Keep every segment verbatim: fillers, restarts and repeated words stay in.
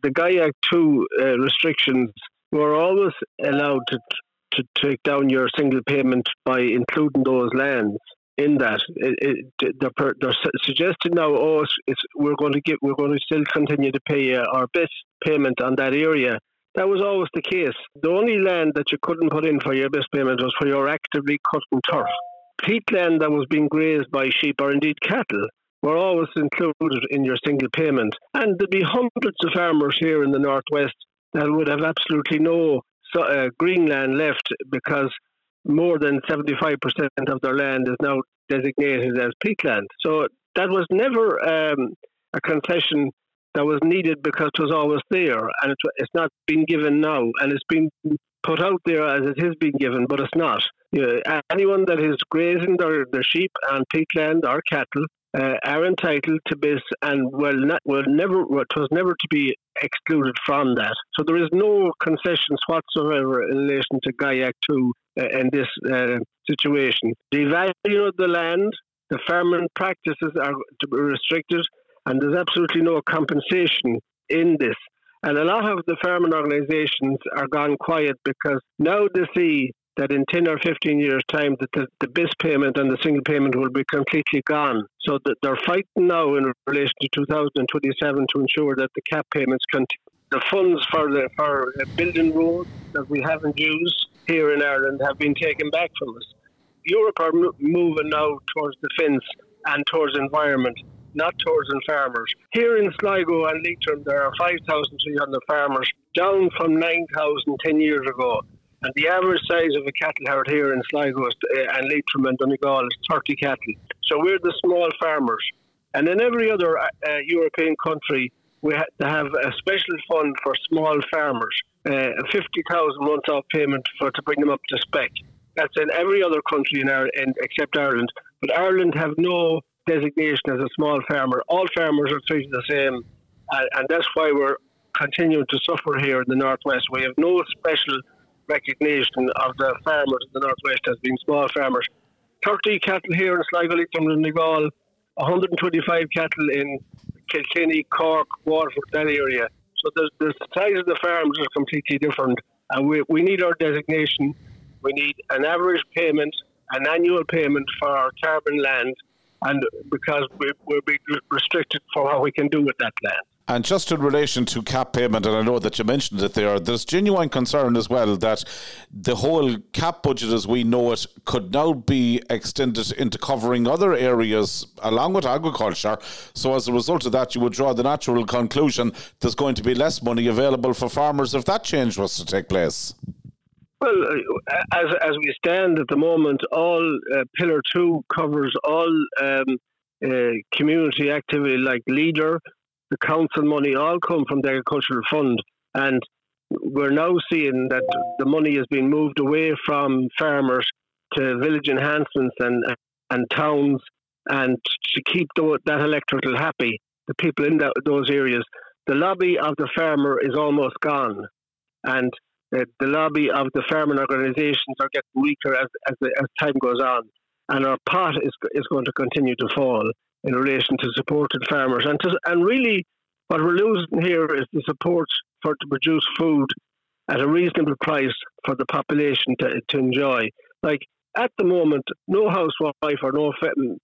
the GAIAC two uh, restrictions were always allowed to to take down your single payment by including those lands in that. It, it, they're, they're suggesting now, oh, it's, it's, we're going to get, we're going to still continue to pay uh, our best payment on that area. That was always the case. The only land that you couldn't put in for your best payment was for your actively cutting turf. Peatland that was being grazed by sheep or indeed cattle were always included in your single payment. And there'd be hundreds of farmers here in the northwest that would have absolutely no So, uh, green land left because more than seventy-five percent of their land is now designated as peatland. So that was never um, a concession that was needed because it was always there, and it, it's not been given now, and it's been put out there as it is being given, but it's not. You know, anyone that is grazing their, their sheep on peatland or cattle uh, are entitled to this, and will not, will never, it was never to be excluded from that. So there is no concessions whatsoever in relation to GAIAC two uh, in this uh, situation. The value of the land, the farming practices are to be restricted, and there's absolutely no compensation in this. And a lot of the farming organisations are gone quiet because now they see that in ten or fifteen years' time that the, the B I S payment and the single payment will be completely gone. So that they're fighting now in relation to two thousand twenty-seven to ensure that the cap payments continue. The funds for the for building roads that we haven't used here in Ireland have been taken back from us. Europe are mo- moving now towards defence and towards environment, not towards the farmers. Here in Sligo and Leitrim, there are five thousand three hundred farmers, down from nine thousand ten years ago. And the average size of a cattle herd here in Sligo is, uh, and Leitrim and Donegal is thirty cattle. So we're the small farmers. And in every other uh, European country, we ha- they have a special fund for small farmers, uh, fifty thousand once-off payment for to bring them up to spec. That's in every other country in Ireland, except Ireland. But Ireland have no designation as a small farmer. All farmers are treated the same, and, and that's why we're continuing to suffer here in the northwest. We have no special recognition of the farmers in the northwest as being small farmers. thirty cattle here in Sligo, Leitrim and Donegal, one hundred twenty-five cattle in Kilkenny, Cork, Waterford, that area. So the, the size of the farms are completely different, and we, we need our designation. We need an average payment, an annual payment for our carbon land, and because we, we're being restricted for what we can do with that land. And just in relation to cap payment, and I know that you mentioned it there, there's genuine concern as well that the whole cap budget as we know it could now be extended into covering other areas along with agriculture. So as a result of that, you would draw the natural conclusion there's going to be less money available for farmers if that change was to take place. Well, as as we stand at the moment, all uh, Pillar two covers all um, uh, community activity like Leader. The council money all come from the agricultural fund, and we're now seeing that the money is being moved away from farmers to village enhancements and and towns, and to keep the, that electorate happy, the people in that, those areas. The lobby of the farmer is almost gone, and the, the lobby of the farming organisations are getting weaker as as, the, as time goes on, and our pot is is going to continue to fall in relation to supported farmers. And to, and really, what we're losing here is the support for to produce food at a reasonable price for the population to, to enjoy. Like, at the moment, no housewife or no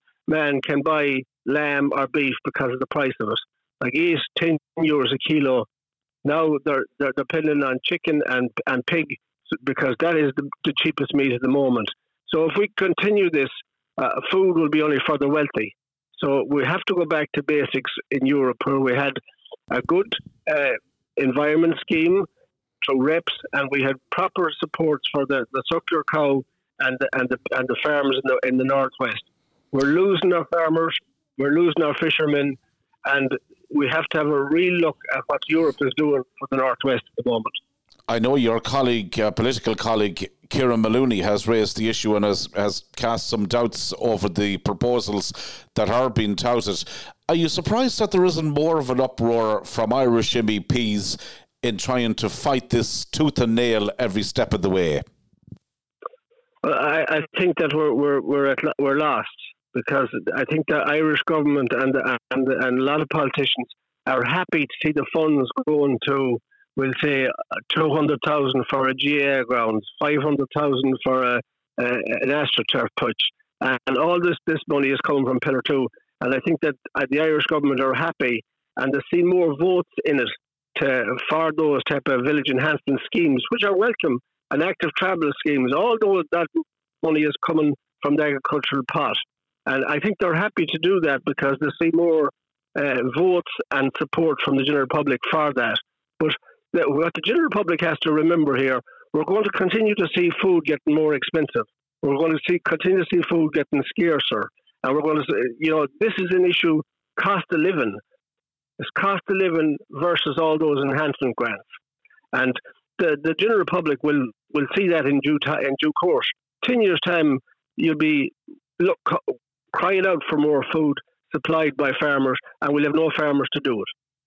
man can buy lamb or beef because of the price of it. Like, eight, ten euros a kilo. Now they're, they're depending on chicken and, and pig because that is the, the cheapest meat at the moment. So if we continue this, uh, food will be only for the wealthy. So we have to go back to basics in Europe, where we had a good uh, environment scheme through reps, and we had proper supports for the, the suckler cow and the, and the and the farms in the in the northwest. We're losing our farmers, we're losing our fishermen, and we have to have a real look at what Europe is doing for the northwest at the moment. I know your colleague, uh, political colleague, Kieran Maloney, has raised the issue and has, has cast some doubts over the proposals that are being touted. Are you surprised that there isn't more of an uproar from Irish M E Ps in trying to fight this tooth and nail every step of the way? Well, I, I think that we're we're we're, at, we're lost, because I think the Irish government and and and a lot of politicians are happy to see the funds going to, we'll say, two hundred thousand for a G A A grounds, five hundred thousand for a, a, an AstroTurf pitch, and all this, this money is coming from Pillar two. And I think that uh, the Irish government are happy, and they see more votes in it to, for those type of village enhancement schemes, which are welcome, and active travel schemes. All those, that money is coming from the agricultural pot. And I think they're happy to do that because they see more uh, votes and support from the general public for that. But the, what the general public has to remember here, we're going to continue to see food getting more expensive. We're going to see continue to see food getting scarcer. And we're going to say, you know, this is an issue, cost of living. It's cost of living versus all those enhancement grants. And the, the general public will, will see that in due, ta- in due course. Ten years' time, you'll be look, crying out for more food supplied by farmers, and we'll have no farmers to do it.